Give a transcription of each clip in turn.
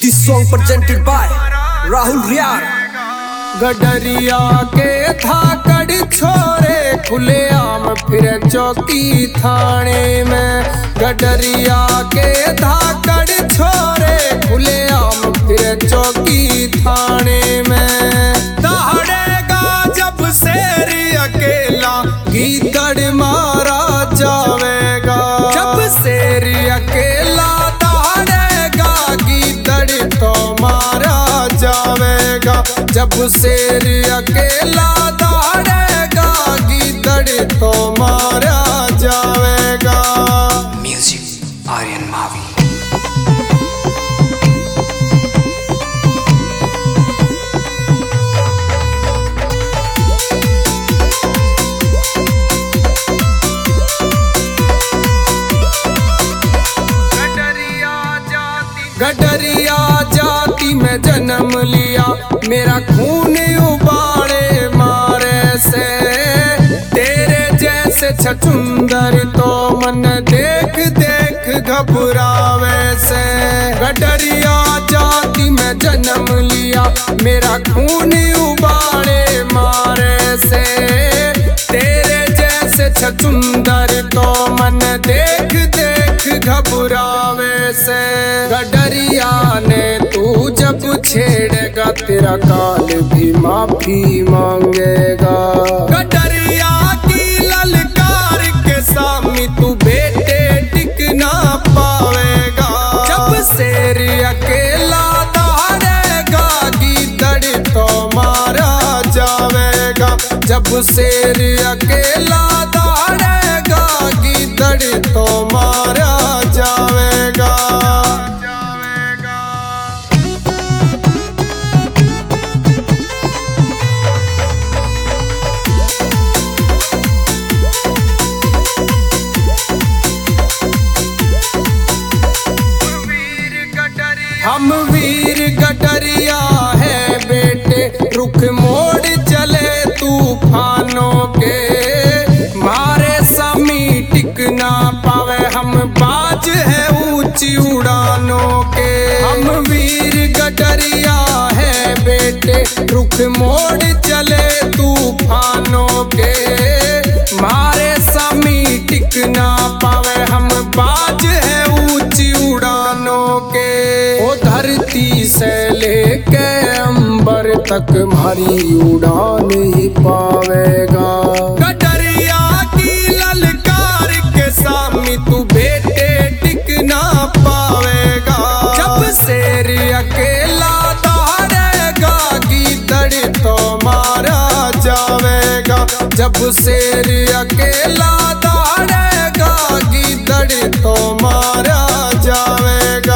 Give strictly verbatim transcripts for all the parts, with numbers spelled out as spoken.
This song presented by Rahul Riyar। गडरिया के धाकड़ छोरे खुले आम फिर चौकी थाने में। गडरिया के धाकड़ छोरे खुले आम फिर चौकी थाने में। दहाड़ेगा जब शेर अकेला गीदड़ मारा जावेगा। जब शेर अकेला दहाड़ेगा गीदड़ तो मारा जावेगा। जब शेर अकेला दहाड़ेगा गीदड़ तो मारा जावेगा। म्यूजिक आर्यन मावी। गडरिया जाति में जन्म लिया मेरा खून उबाले मारे से। तेरे जैसे छछुंदर तो मन देख देख घबरावे से। गडरिया जाति में जन्म लिया मेरा खून उबाले मारे से। तेरे जैसे छछुंदर तो मन देख देख घबरावे से। गडरिया ने तू जब छेड़ेगा तेरा काल भी माफी मांगेगा। गडरिया की ललकार के सामने तू बेटे टिक ना पावेगा। जब शेर अकेला दहाड़ेगा गीदड़ तो मारा जावेगा। जब शेर अकेला दहाड़ेगा गीदड़ तो मारा जावेगा। हम वीर गडरिया है बेटे रुख मोड़ चले तूफानों के। मारे सामी टिक ना पावे हम बाज है ऊंची उड़ानों के। हम वीर गडरिया है बेटे रुख मोड़ चले तूफानों के। मारे सामी टिक ना पावे हम बाज है ऊंची उड़ानों के। ओ धरती से लेके अंबर तक हमारी उड़ान ही पावेगा। गडरिया की ललकार के सामने तू बेटे टिक ना पावेगा। जब शेर अकेला दहाड़ेगा गीदड़ तो मारा जावेगा। जब शेर अकेला दहाड़ेगा गीदड़ तो मारा जावेगा।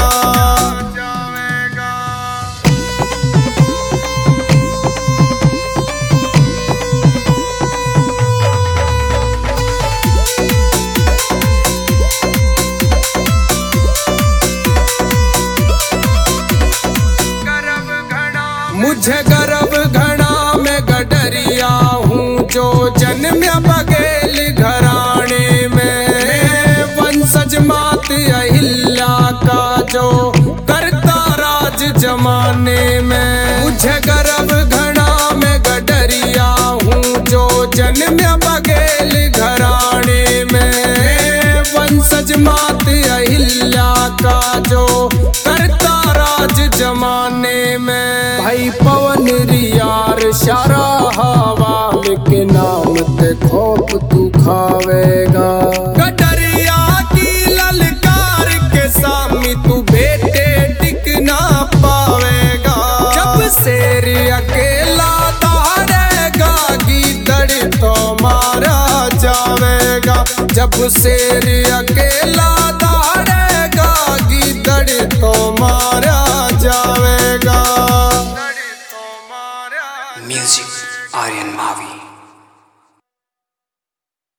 मुझे गर्व घड़ा में गडरिया हूँ जो जन्म बघेल घराने में। वंशज मात अहिल्या का जो करता राज जमाने में। मुझे गर्व घड़ा में गडरिया हूँ जो जन्म बघेल घराने में। वंशज मात अहिल्या का जो करता राज जमाने में। भाई पवन रियार शारा हवाल के नाम ते खौफ तू खावेगा। गडरिया की ललकार के सामने तू बेटे टिक ना पावेगा। जब शेर अकेला दहाड़ेगा गीदड़ तो मारा जावेगा। जब शेर अकेला दहाड़ेगा गीदड़ तो मारा जावेगा। म्यूजिक आर्यन मावी।